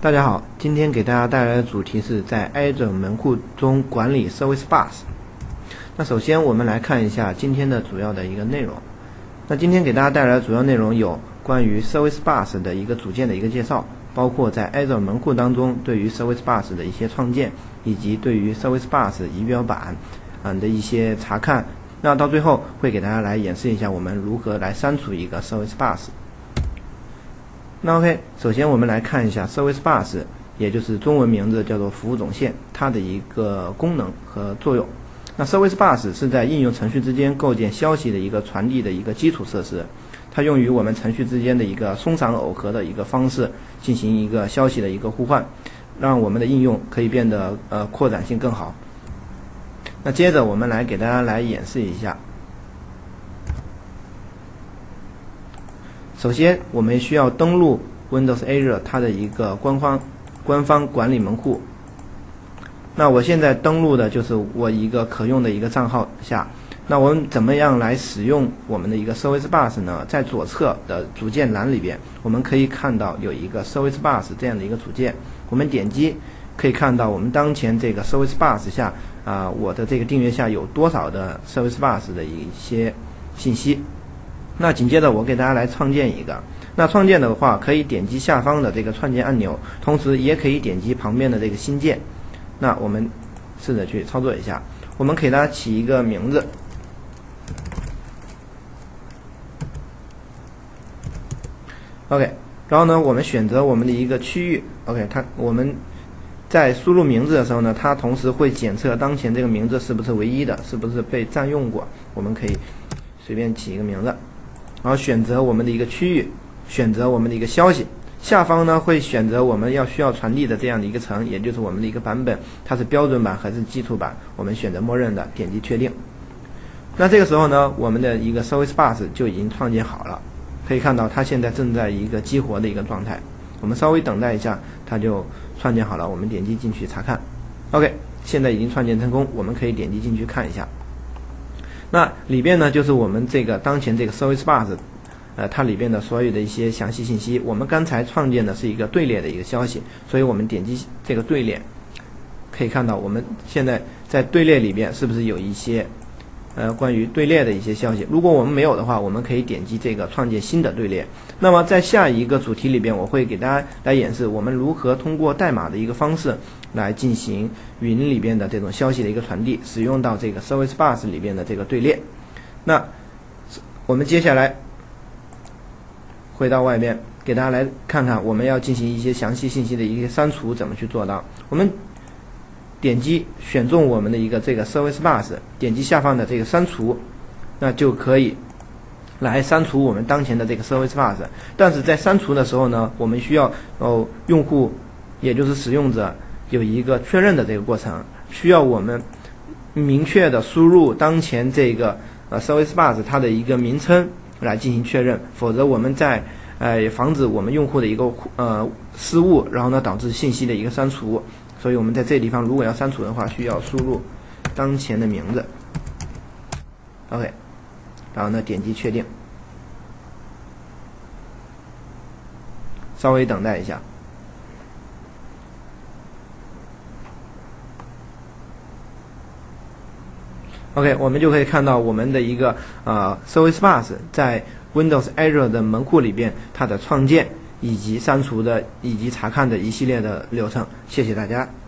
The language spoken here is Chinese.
大家好，今天给大家带来的主题是在 Azure 门户中管理 Service Bus。那首先我们来看一下今天的主要的一个内容。那今天给大家带来的主要内容有关于 Service Bus 的一个组件的一个介绍，包括在 Azure 门户当中对于 Service Bus 的一些创建，以及对于 Service Bus 仪表板的一些查看。那到最后会给大家来演示一下我们如何来删除一个 Service Bus。那 OK， 首先我们来看一下 Service Bus， 也就是中文名字叫做服务总线，它的一个功能和作用。那 Service Bus 是在应用程序之间构建消息的一个传递的一个基础设施，它用于我们程序之间的一个松散耦合的一个方式进行一个消息的一个互换，让我们的应用可以变得扩展性更好。那接着我们来给大家来演示一下。首先，我们需要登录 Windows Azure 它的一个官方管理门户。那我现在登录的就是我一个可用的一个账号下。那我们怎么样来使用我们的一个 Service Bus 呢？在左侧的组件栏里边，我们可以看到有一个 Service Bus 这样的一个组件。我们点击可以看到我们当前这个 Service Bus 下我的这个订阅下有多少的 Service Bus 的一些信息。那紧接着我给大家来创建一个。那创建的话，可以点击下方的这个创建按钮，同时也可以点击旁边的这个新建。那我们试着去操作一下。我们给它起一个名字。OK， 然后呢，我们选择我们的一个区域。OK， 我们在输入名字的时候呢，它同时会检测当前这个名字是不是唯一的，是不是被占用过。我们可以随便起一个名字。然后选择我们的一个区域，选择我们的一个消息，下方呢会选择我们需要传递的这样的一个层，也就是我们的一个版本，它是标准版还是基础版，我们选择默认的，点击确定。那这个时候呢，我们的一个 Service Bus 就已经创建好了，可以看到它现在正在一个激活的一个状态。我们稍微等待一下，它就创建好了，我们点击进去查看。OK， 现在已经创建成功，我们可以点击进去看一下。那里边呢，就是我们这个当前这个 Service Bus， 它里边的所有的一些详细信息。我们刚才创建的是一个队列的一个消息，所以我们点击这个队列，可以看到我们现在在队列里边是不是有一些关于队列的一些消息。如果我们没有的话，我们可以点击这个创建新的队列。那么在下一个主题里边，我会给大家来演示我们如何通过代码的一个方式来进行云里边的这种消息的一个传递，使用到这个 Service Bus 里边的这个队列。那我们接下来回到外边，给大家来看看我们要进行一些详细信息的一个删除怎么去做到。我们点击选中我们的一个这个 Service Bus， 点击下方的这个删除，那就可以来删除我们当前的这个 Service Bus。但是在删除的时候呢，我们需要用户也就是使用者有一个确认的这个过程，需要我们明确的输入当前这个Service Bus 它的一个名称来进行确认，否则我们在防止我们用户的一个失误，然后呢导致信息的一个删除。所以我们在这个地方如果要删除的话，需要输入当前的名字。OK， 然后呢点击确定，稍微等待一下。OK， 我们就可以看到我们的一个Service Bus 在 Windows Azure 的门户里边，它的创建以及删除的以及查看的一系列的流程。谢谢大家。